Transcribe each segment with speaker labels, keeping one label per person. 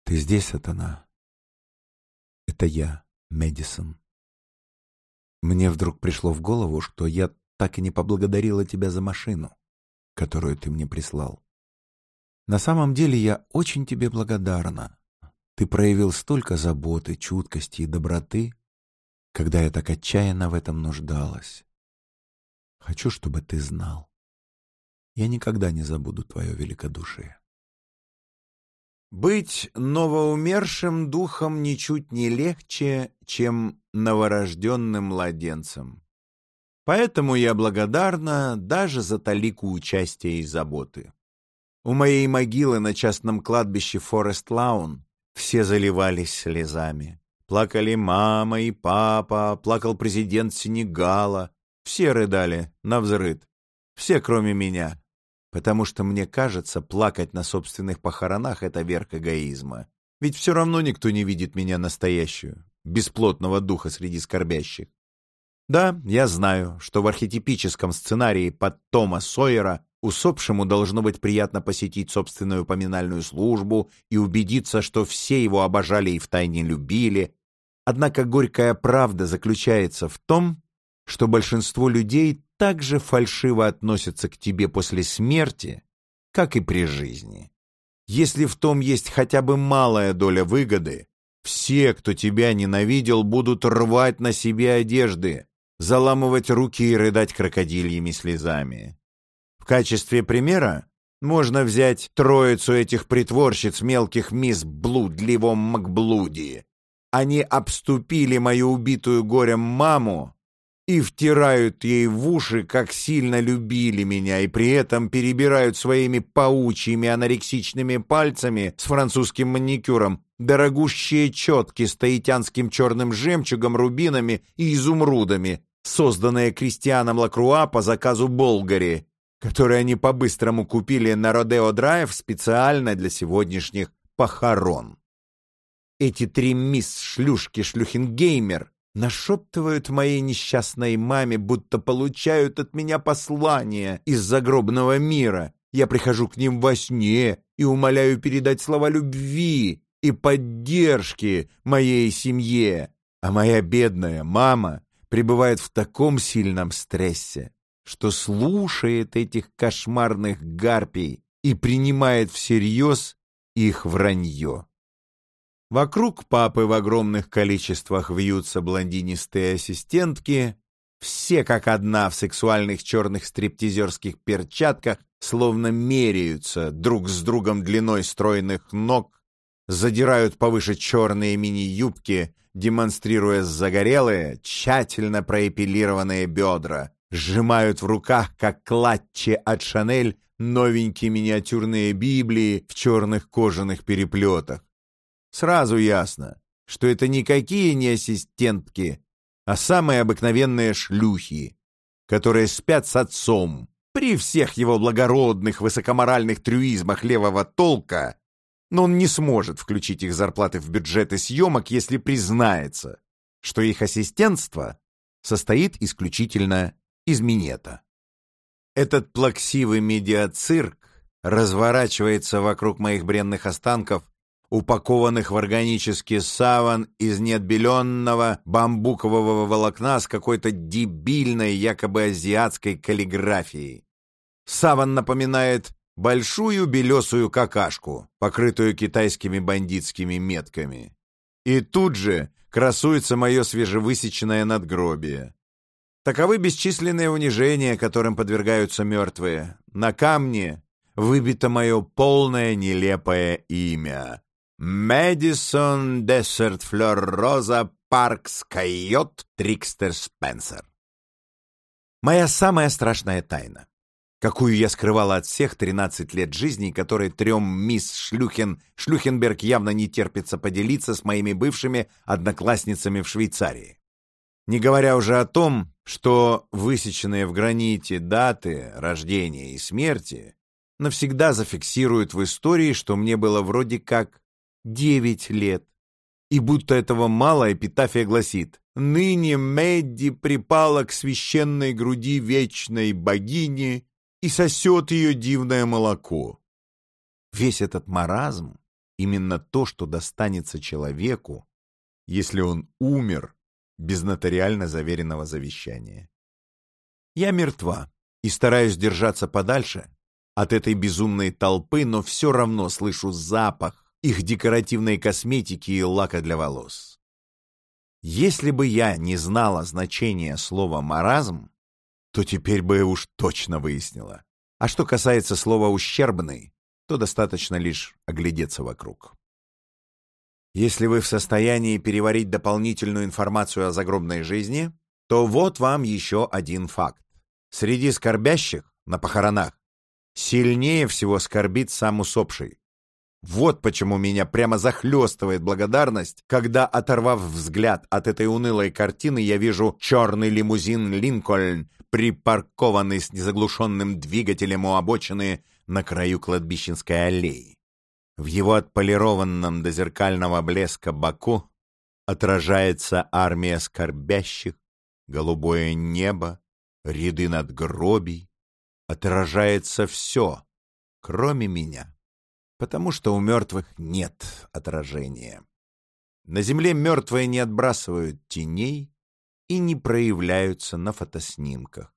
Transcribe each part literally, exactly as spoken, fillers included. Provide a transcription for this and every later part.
Speaker 1: Ты здесь, сатана? Это я, Мэдисон. Мне вдруг пришло в голову, что я так и не поблагодарила тебя за машину, которую ты мне прислал. На самом деле я очень тебе благодарна. Ты проявил столько заботы, чуткости и доброты, когда я так отчаянно в этом нуждалась. Хочу, чтобы ты знал. Я никогда не забуду твое великодушие.
Speaker 2: Быть новоумершим духом ничуть не легче, чем новорожденным младенцем. Поэтому я благодарна даже за талику участия и заботы. У моей могилы на частном кладбище Форест-Лаун все заливались слезами. Плакали мама и папа, плакал президент Сенегала. Все рыдали навзрыд, все кроме меня. Потому что, мне кажется, плакать на собственных похоронах — это верх эгоизма. Ведь все равно никто не видит меня настоящую, бесплотного духа среди скорбящих. Да, я знаю, что в архетипическом сценарии под Тома Сойера усопшему должно быть приятно посетить собственную поминальную службу и убедиться, что все его обожали и втайне любили. Однако горькая правда заключается в том, что большинство людей так же фальшиво относятся к тебе после смерти, как и при жизни. Если в том есть хотя бы малая доля выгоды, все, кто тебя ненавидел, будут рвать на себе одежды, заламывать руки и рыдать крокодильями слезами. В качестве примера можно взять троицу этих притворщиц мелких мисс Блудливом Макблуди. Они обступили мою убитую горем маму и втирают ей в уши, как сильно любили меня, и при этом перебирают своими паучьими анорексичными пальцами с французским маникюром дорогущие четки с таитянским черным жемчугом, рубинами и изумрудами, созданные Кристианом Лакруа по заказу Болгари, которые они по-быстрому купили на Родео-драйв специально для сегодняшних похорон. Эти три мисс-шлюшки-шлюхенгеймер нашептывают моей несчастной маме, будто получают от меня послание из загробного мира. Я прихожу к ним во сне и умоляю передать слова любви и поддержки моей семье. А моя бедная мама пребывает в таком сильном стрессе, что слушает этих кошмарных гарпий и принимает всерьез их вранье. Вокруг папы в огромных количествах вьются блондинистые ассистентки, все как одна в сексуальных черных стриптизерских перчатках, словно меряются друг с другом длиной стройных ног, задирают повыше черные мини-юбки, демонстрируя загорелые, тщательно проэпилированные бедра, сжимают в руках, как клатчи от Шанель, новенькие миниатюрные библии в черных кожаных переплетах. Сразу ясно, что это никакие не ассистентки, а самые обыкновенные шлюхи, которые спят с отцом при всех его благородных высокоморальных трюизмах левого толка, но он не сможет включить их зарплаты в бюджеты съемок, если признается, что их ассистентство состоит исключительно из минета. Этот плаксивый медиацирк разворачивается вокруг моих бренных останков, упакованных в органический саван из неотбеленного бамбукового волокна с какой-то дебильной, якобы азиатской каллиграфией. Саван напоминает большую белесую какашку, покрытую китайскими бандитскими метками. И тут же красуется мое свежевысеченное надгробие. Таковы бесчисленные унижения, которым подвергаются мертвые. На камне выбито мое полное нелепое имя. Мэдисон Десерт Флёр Роза Паркс Койот Трикстер Спенсер. Моя самая страшная тайна, какую я скрывала от всех тринадцать лет жизни, которые трем мисс Шлюхен Шлюхенберг явно не терпится поделиться с моими бывшими одноклассницами в Швейцарии. Не говоря уже о том, что высеченные в граните даты рождения и смерти навсегда зафиксируют в истории, что мне было вроде как девять лет. И будто этого мало, эпитафия гласит: «Ныне Мэдди припала к священной груди вечной богини и сосет ее дивное молоко». Весь этот маразм именно то, что достанется человеку, если он умер без нотариально заверенного завещания. Я мертва и стараюсь держаться подальше от этой безумной толпы, но все равно слышу запах их декоративной косметики и лака для волос. Если бы я не знала значения слова «маразм», то теперь бы уж точно выяснила. А что касается слова «ущербный», то достаточно лишь оглядеться вокруг. Если вы в состоянии переварить дополнительную информацию о загробной жизни, то вот вам еще один факт. Среди скорбящих на похоронах сильнее всего скорбит сам усопший. Вот почему меня прямо захлестывает благодарность, когда, оторвав взгляд от этой унылой картины, я вижу черный лимузин «Линкольн», припаркованный с незаглушенным двигателем у обочины на краю кладбищенской аллеи. В его отполированном до зеркального блеска боку отражается армия скорбящих, голубое небо, ряды надгробий. Отражается все, кроме меня, потому что у мертвых нет отражения. На земле мертвые не отбрасывают теней и не проявляются на фотоснимках.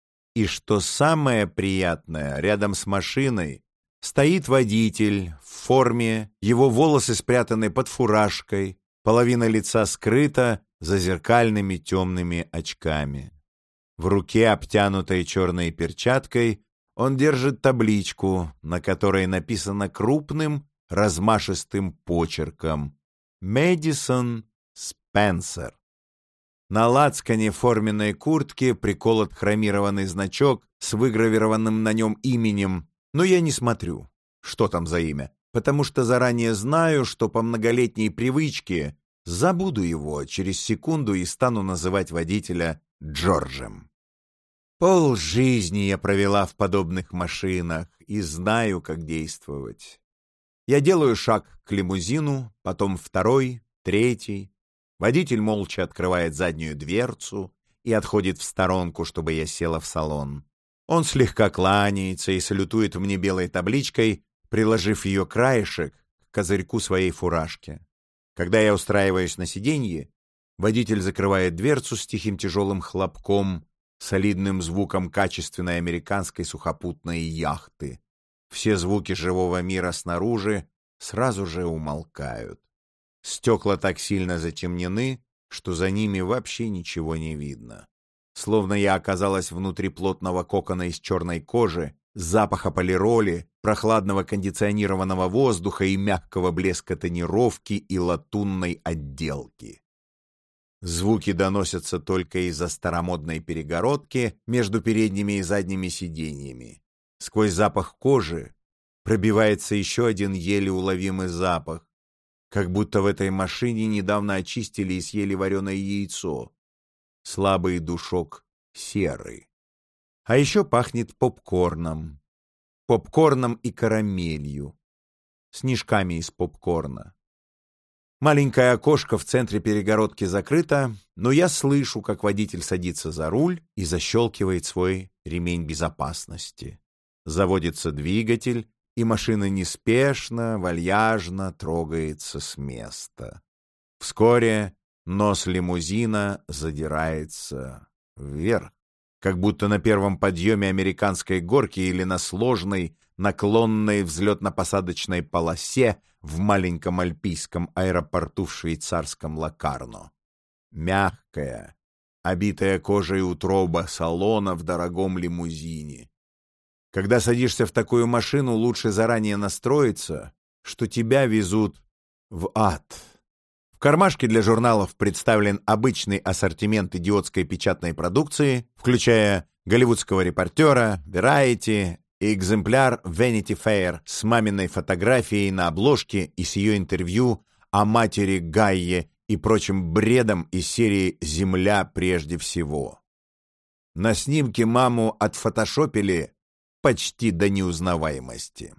Speaker 2: И что самое приятное, рядом с машиной стоит водитель в форме, его волосы спрятаны под фуражкой, половина лица скрыта за зеркальными темными очками. В руке, обтянутой черной перчаткой, он держит табличку, на которой написано крупным, размашистым почерком «Мэдисон Спенсер». На лацкане форменной куртки приколот хромированный значок с выгравированным на нем именем, но я не смотрю, что там за имя, потому что заранее знаю, что по многолетней привычке забуду его через секунду и стану называть водителя Джорджем. Пол жизни я провела в подобных машинах и знаю, как действовать. Я делаю шаг к лимузину, потом второй, третий. Водитель молча открывает заднюю дверцу и отходит в сторонку, чтобы я села в салон. Он слегка кланяется и салютует мне белой табличкой, приложив ее краешек к козырьку своей фуражки. Когда я устраиваюсь на сиденье, водитель закрывает дверцу с тихим тяжелым хлопком, солидным звуком качественной американской сухопутной яхты. Все звуки живого мира снаружи сразу же умолкают. Стекла так сильно затемнены, что за ними вообще ничего не видно. Словно я оказалась внутри плотного кокона из черной кожи, запаха полироли, прохладного кондиционированного воздуха и мягкого блеска тонировки и латунной отделки. Звуки доносятся только из-за старомодной перегородки между передними и задними сиденьями. Сквозь запах кожи пробивается еще один еле уловимый запах, как будто в этой машине недавно очистили и съели вареное яйцо. Слабый душок серы. А еще пахнет попкорном. Попкорном и карамелью. Снежками из попкорна. Маленькое окошко в центре перегородки закрыто, но я слышу, как водитель садится за руль и защелкивает свой ремень безопасности. Заводится двигатель, и машина неспешно, вальяжно трогается с места. Вскоре нос лимузина задирается вверх, как будто на первом подъеме американской горки или на сложной, наклонной взлетно-посадочной полосе в маленьком альпийском аэропорту в швейцарском Локарно. Мягкая, обитая кожей утроба салона в дорогом лимузине. Когда садишься в такую машину, лучше заранее настроиться, что тебя везут в ад. В кармашке для журналов представлен обычный ассортимент идиотской печатной продукции, включая голливудского репортера, Variety и экземпляр Vanity Fair с маминой фотографией на обложке и с ее интервью о матери Гайе и прочим бредом из серии «Земля прежде всего». На снимке маму отфотошопили почти до неузнаваемости.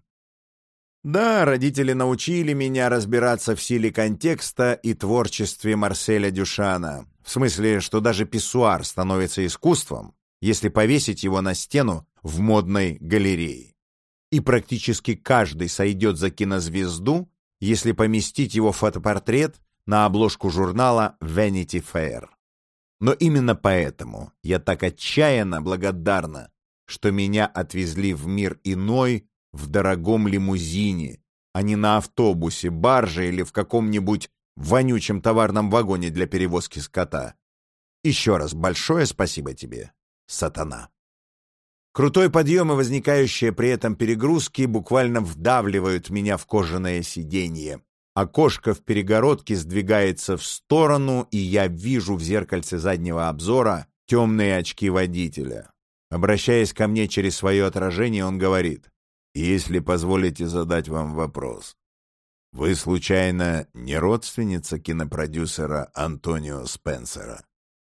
Speaker 2: Да, родители научили меня разбираться в силе контекста и творчестве Марселя Дюшана. В смысле, что даже писсуар становится искусством, если повесить его на стену в модной галерее. И практически каждый сойдет за кинозвезду, если поместить его фотопортрет на обложку журнала Vanity Fair. Но именно поэтому я так отчаянно благодарна, что меня отвезли в мир иной в дорогом лимузине, а не на автобусе, барже или в каком-нибудь вонючем товарном вагоне для перевозки скота. Еще раз большое спасибо тебе, сатана. Крутой подъем и возникающие при этом перегрузки буквально вдавливают меня в кожаное сиденье. Окошко в перегородке сдвигается в сторону, и я вижу в зеркальце заднего обзора темные очки водителя. Обращаясь ко мне через свое отражение, он говорит: «Если позволите задать вам вопрос, вы, случайно, не родственница кинопродюсера Антонио Спенсера?»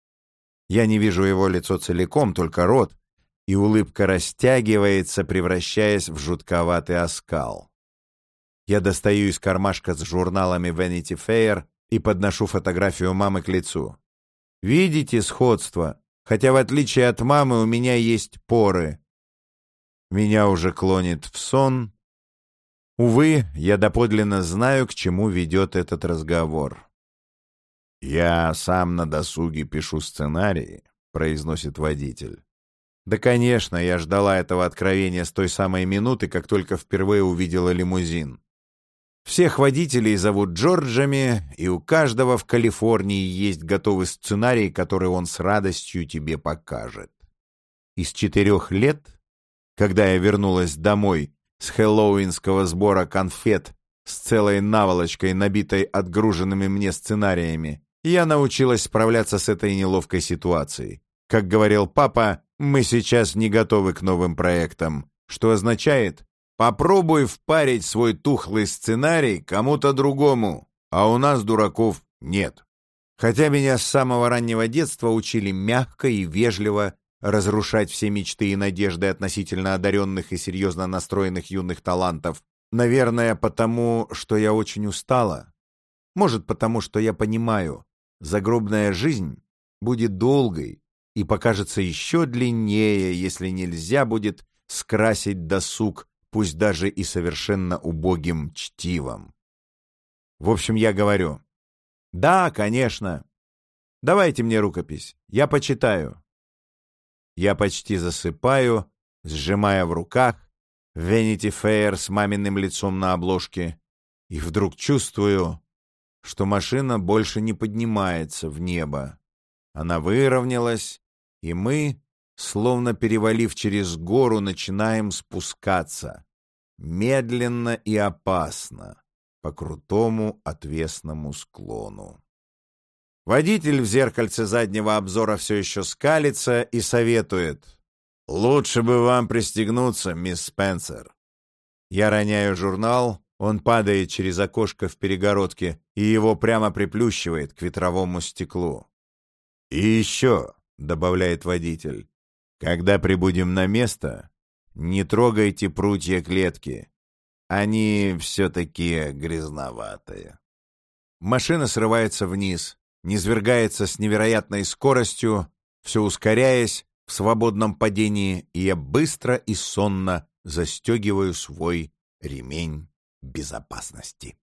Speaker 2: Я не вижу его лицо целиком, только рот, и улыбка растягивается, превращаясь в жутковатый оскал. Я достаю из кармашка с журналами Vanity Fair и подношу фотографию мамы к лицу. Видите сходство? Хотя, в отличие от мамы, у меня есть поры. Меня уже клонит в сон. Увы, я доподлинно знаю, к чему ведет этот разговор. «Я сам на досуге пишу сценарии», — произносит водитель. Да, конечно, я ждала этого откровения с той самой минуты, как только впервые увидела лимузин. Всех водителей зовут Джорджами, и у каждого в Калифорнии есть готовый сценарий, который он с радостью тебе покажет. Из четырех лет, когда я вернулась домой с хэллоуинского сбора конфет с целой наволочкой, набитой отгруженными мне сценариями, я научилась справляться с этой неловкой ситуацией. Как говорил папа, мы сейчас не готовы к новым проектам, что означает: попробуй впарить свой тухлый сценарий кому-то другому, а у нас дураков нет. Хотя меня с самого раннего детства учили мягко и вежливо разрушать все мечты и надежды относительно одаренных и серьезно настроенных юных талантов. Наверное, потому, что я очень устала. Может, потому, что я понимаю, загробная жизнь будет долгой и покажется еще длиннее, если нельзя будет скрасить досуг, пусть даже и совершенно убогим чтивом. В общем, я говорю: «Да, конечно. Давайте мне рукопись, я почитаю». Я почти засыпаю, сжимая в руках Vanity Fair с маминым лицом на обложке, и вдруг чувствую, что машина больше не поднимается в небо. Она выровнялась, и мы, словно перевалив через гору, начинаем спускаться, медленно и опасно, по крутому отвесному склону. Водитель в зеркальце заднего обзора все еще скалится и советует: «Лучше бы вам пристегнуться, мисс Спенсер». Я роняю журнал, он падает через окошко в перегородке, и его прямо приплющивает к ветровому стеклу. «И еще», — добавляет водитель, — «когда прибудем на место, не трогайте прутья клетки. Они все-таки грязноватые». Машина срывается вниз, низвергается с невероятной скоростью, все ускоряясь в свободном падении, и я быстро и сонно застегиваю свой ремень безопасности.